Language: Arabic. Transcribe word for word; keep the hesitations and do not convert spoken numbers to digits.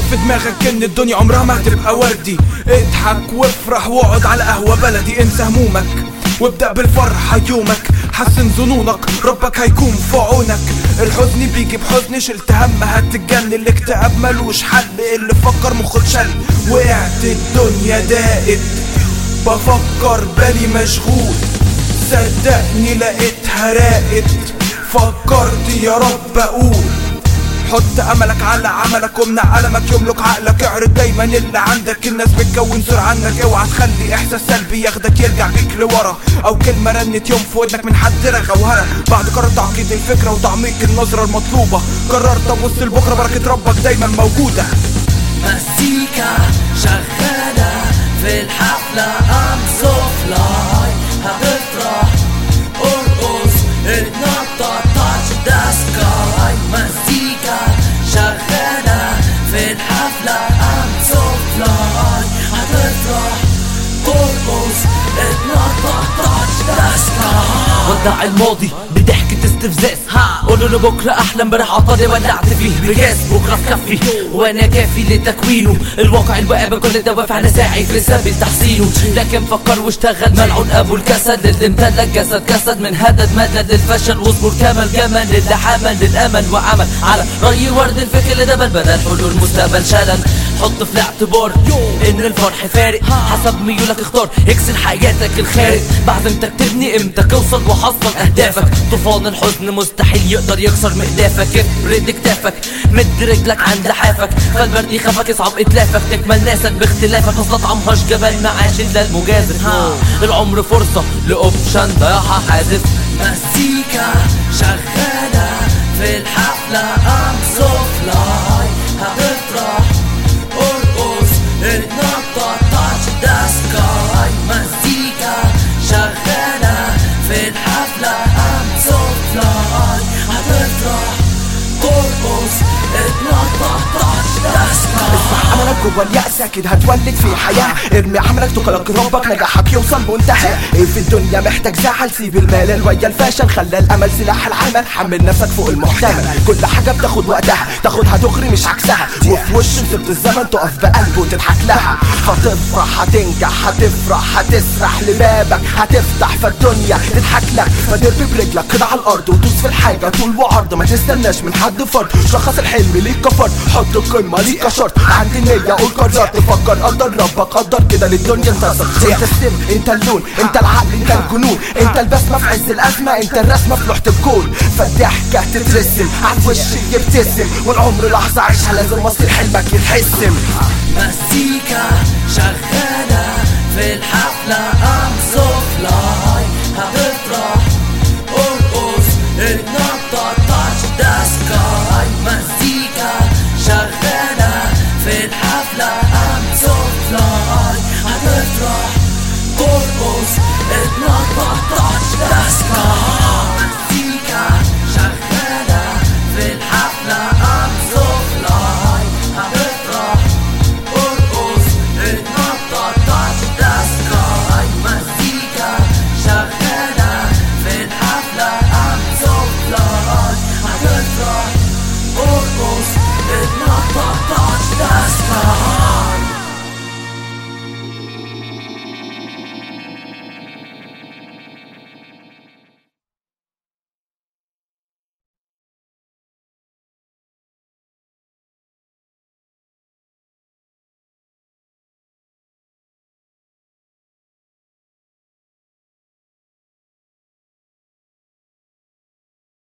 في دماغك ان الدنيا عمرها ما هتبقى وردي. اضحك وافرح واقعد على قهوة بلدي، انسى همومك وابدأ بالفرحة يومك، حسن ظنونك ربك هيكون في عونك. الحزن بيجي بحزن، شلت هم هتتجنن، الاكتئاب ملوش حل، اللي فكر مخه اتشل. وقعت الدنيا ضاقت بفكر بالي مشغول، صدقني لقيتها راقت، فكرت يا رب اقول حط املك على عملك وامنع ألمك يملك عقلك. اعرض دايما اللي عندك، الناس بتكون صورة عنك، اوعى تخلي احساس سلبي ياخدك يرجع بيك لورا، او كلمة رنت يوم في ودنك من حد رغى وهرى. بعد قرار تعقيد الفكرة وتعميق النظرة المطلوبة، قررت ابص لبكرة، بركة ربك دايما موجودة. مزيكا شغالة في الحفلة I'm so fly، هتفرح ارقص اتنطط touch the sky. مزيكا شغالة في الحفلة I'm so fly، هتفرح ارقص اتنطط touch the sky. ودع الماضي بضحكة استفزاز، قولوا له بكرة أحلى امبارح عطاني ولعت فيه بجاز، بكرة في كفي وأنا كافي لتكوينه، الواقع الواقع بكل الدوافع أنا ساعي في سبيل تحسينه. لكن فكر واشتغل ملعون أبو الكسل، اللي امتلك جسد جسد من هدد مدد للفشل، واصبر كمل جمل اللي حمل للأمل وعمل على رأي ورد الفكر اللي دبل بدل حلول مستقبل شلل. حط في الاعتبار إن الفرح فارق حسب ميولك، اختار اكسر حياتك الخارج، بعزمتك تبني قيمتك، اوصل وحصل أهدافك. طوفان الحزن مستحيل يقدر يكسر مقدافك، افرد كتافك مد رجلك عند حافك، فالبرد يخافك يصعب اتلافك، تكمل ناسك باختلافك، اصل طعمهاش جبل معاش الا المجازف. العمر فرصة لاوبشن ضياعها حازف. مزيكا شغالة في الحفلة I'm so fly، هتفرح ارقص اتنطط touch the sky. مزيكا شغالة في الحفلة I'm so fly، هتفرح ارقص اتنطط touch the sky. اسمع عملك جوا اليأس اكيد هتولد في حياة، ارمي عملك توكلك ربك نجاحك يوصل منتهى. ايه في الدنيا محتاج زعل، سيب المال ويا الفشل، خلى الامل سلاح العمل، حمل نفسك فوق المحتمل. كل حاجة بتاخد وقتها، تاخدها دغري مش عكسها، وفي وش مسبت الزمن تقف بقلب وتضحك لها. فتفرح هتنجح هتفرح هتسرح لبابك هتفتح، فالدنيا تضحك لك، فدرب برجلك كده على الارض ودوس في الحاجة طول وعرض، ما تستناش من حد فرد، شخص الحلم ليك كفرد، حط القمة ليك كشرط، عندي نية قول قررت، تفكر قدر ربك قدر كده للدنيا انتصر. انت السم انت اللون انت العقل انت الجنون، انت البسمة في عز الازمة، انت الرسمة في لوحة الكون. فالضحكة تترسم على الوش يبتسم، والعمر لحظة عيشها لازم مصير حلمك يتحسم. مزيكا شغالة في الحفلة I'm so fly،